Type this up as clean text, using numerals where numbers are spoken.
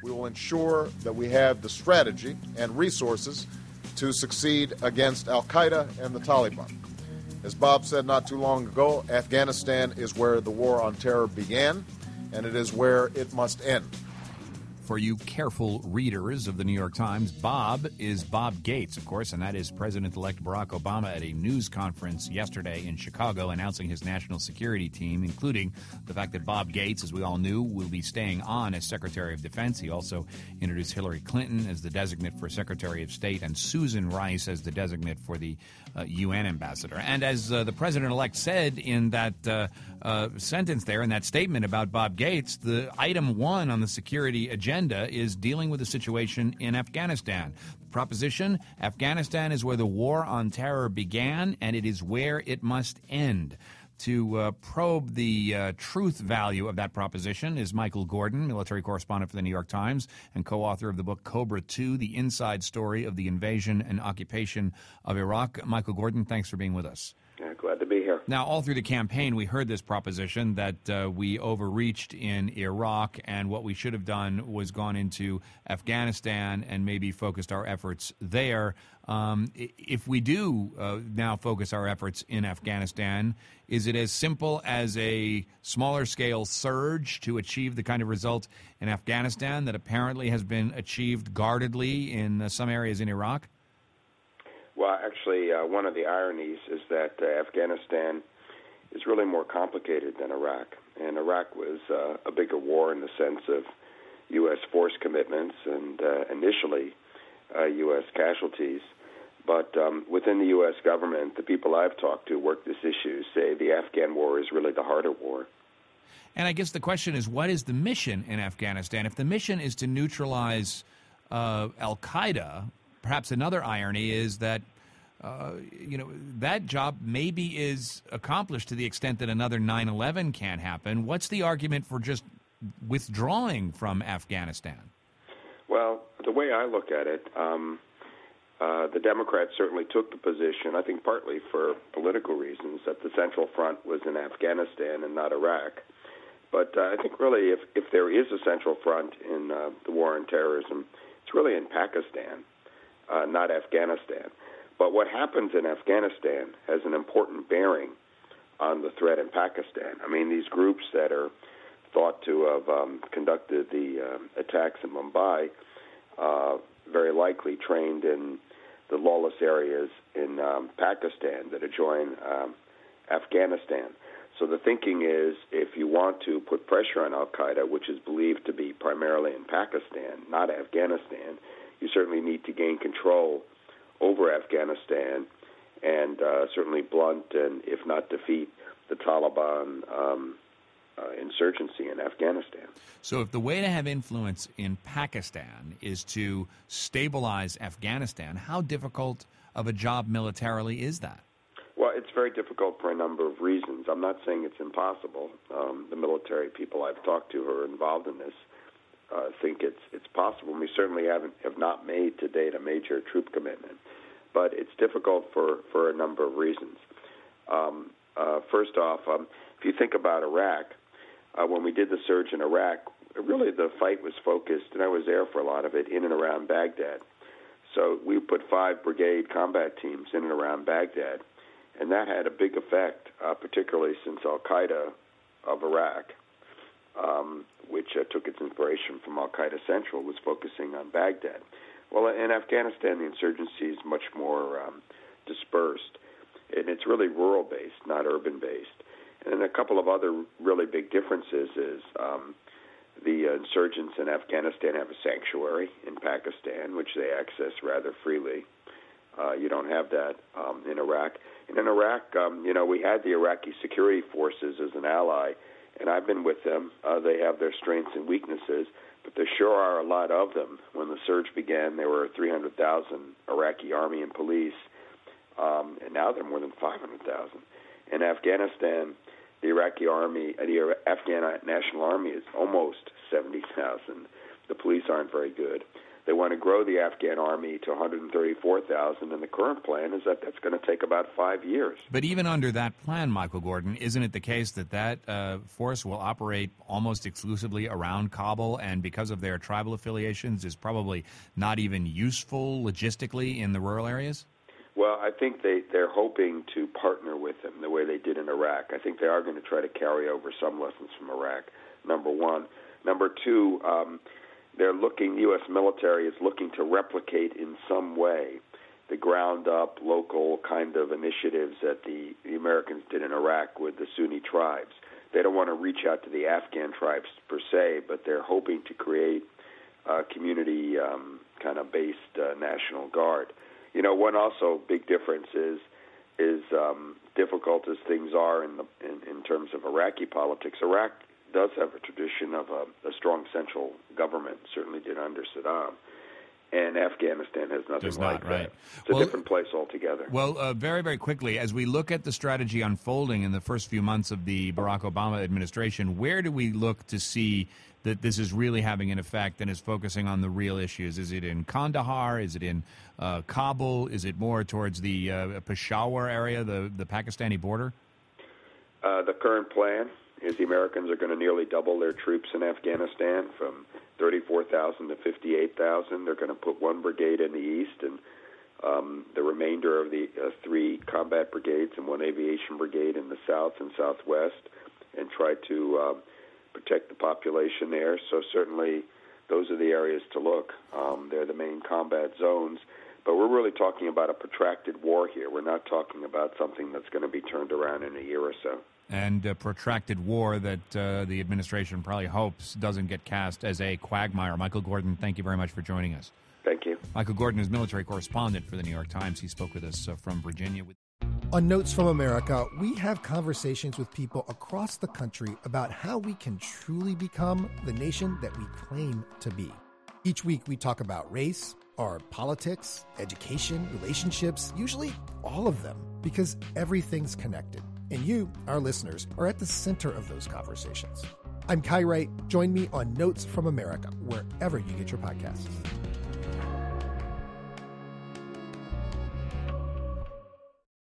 we will ensure that we have the strategy and resources to succeed against al-Qaeda and the Taliban. As Bob said not too long ago, Afghanistan is where the war on terror began, and it is where it must end. For you careful readers of the New York Times, Bob is Bob Gates, of course, and that is President-elect Barack Obama at a news conference yesterday in Chicago announcing his national security team, including the fact that Bob Gates, as we all knew, will be staying on as Secretary of Defense. He also introduced Hillary Clinton as the designate for Secretary of State and Susan Rice as the designate for the UN ambassador. And as the President-elect said in that sentence there, in that statement about Bob Gates, the item 1 on the security agenda is dealing with the situation in Afghanistan. Proposition, Afghanistan is where the war on terror began, and it is where it must end. To probe the truth value of that proposition is Michael Gordon, military correspondent for the New York Times and co-author of the book Cobra II, The Inside Story of the Invasion and Occupation of Iraq. Michael Gordon, thanks for being with us. Glad to be here. Now, all through the campaign, we heard this proposition that we overreached in Iraq, and what we should have done was gone into Afghanistan and maybe focused our efforts there. If we do now focus our efforts in Afghanistan, is it as simple as a smaller-scale surge to achieve the kind of result in Afghanistan that apparently has been achieved guardedly in some areas in Iraq? Well, actually, one of the ironies is that Afghanistan is really more complicated than Iraq. And Iraq was a bigger war in the sense of U.S. force commitments and initially U.S. casualties. But within the U.S. government, the people I've talked to work this issue say the Afghan war is really the harder war. And I guess the question is, what is the mission in Afghanistan? If the mission is to neutralize al-Qaeda, perhaps another irony is that, that job maybe is accomplished to the extent that another 9/11 can't happen. What's the argument for just withdrawing from Afghanistan? Well, the way I look at it, the Democrats certainly took the position, I think partly for political reasons, that the Central Front was in Afghanistan and not Iraq. But I think really if there is a Central Front in the war on terrorism, it's really in Pakistan. Not Afghanistan. But what happens in Afghanistan has an important bearing on the threat in Pakistan. I mean, these groups that are thought to have conducted the attacks in Mumbai very likely trained in the lawless areas in Pakistan that adjoin Afghanistan. So the thinking is, if you want to put pressure on al-Qaeda, which is believed to be primarily in Pakistan, not Afghanistan, you certainly need to gain control over Afghanistan and certainly blunt and, if not defeat, the Taliban insurgency in Afghanistan. So if the way to have influence in Pakistan is to stabilize Afghanistan, how difficult of a job militarily is that? Well, it's very difficult for a number of reasons. I'm not saying it's impossible. The military people I've talked to who are involved in this think it's possible. We certainly have not made to date a major troop commitment, but it's difficult for a number of reasons. First off, if you think about Iraq, when we did the surge in Iraq, really the fight was focused, and I was there for a lot of it, in and around Baghdad. So we put 5 brigade combat teams in and around Baghdad, and that had a big effect, particularly since al-Qaeda of Iraq, which took its inspiration from al-Qaeda Central, was focusing on Baghdad. Well, in Afghanistan, the insurgency is much more dispersed, and it's really rural-based, not urban-based. And a couple of other really big differences is the insurgents in Afghanistan have a sanctuary in Pakistan, which they access rather freely. You don't have that in Iraq. And in Iraq, we had the Iraqi security forces as an ally, and I've been with them. They have their strengths and weaknesses, but there sure are a lot of them. When the surge began, there were 300,000 Iraqi army and police, and now there are more than 500,000. In Afghanistan, the Iraqi army, the Afghan National Army is almost 70,000. The police aren't very good. They want to grow the Afghan army to 134,000, and the current plan is that that's going to take about 5 years. But even under that plan, Michael Gordon, isn't it the case that force will operate almost exclusively around Kabul, and because of their tribal affiliations is probably not even useful logistically in the rural areas? Well, I think they're hoping to partner with them the way they did in Iraq. I think they are going to try to carry over some lessons from Iraq, number one. Number two, the U.S. military is looking to replicate in some way the ground-up, local kind of initiatives that the Americans did in Iraq with the Sunni tribes. They don't want to reach out to the Afghan tribes per se, but they're hoping to create a community kind of based National Guard. You know, one also big difference is difficult as things are in terms of Iraqi politics. Iraq does have a tradition of a strong central government, certainly did under Saddam, and Afghanistan has nothing like that. It's a different place altogether. Well, very, very quickly, as we look at the strategy unfolding in the first few months of the Barack Obama administration, where do we look to see that this is really having an effect and is focusing on the real issues? Is it in Kandahar? Is it in Kabul? Is it more towards the Peshawar area, the Pakistani border? The current plan is the Americans are going to nearly double their troops in Afghanistan from 34,000 to 58,000. They're going to put one brigade in the east and the remainder of the 3 combat brigades and 1 aviation brigade in the south and southwest, and try to protect the population there. So certainly those are the areas to look. They're the main combat zones. But we're really talking about a protracted war here. We're not talking about something that's going to be turned around in a year or so. And a protracted war that the administration probably hopes doesn't get cast as a quagmire. Michael Gordon, thank you very much for joining us. Thank you. Michael Gordon is military correspondent for the New York Times. He spoke with us from Virginia. On Notes from America, we have conversations with people across the country about how we can truly become the nation that we claim to be. Each week we talk about race, our politics, education, relationships, usually all of them, because everything's connected. And you, our listeners, are at the center of those conversations. I'm Kai Wright. Join me on Notes from America, wherever you get your podcasts.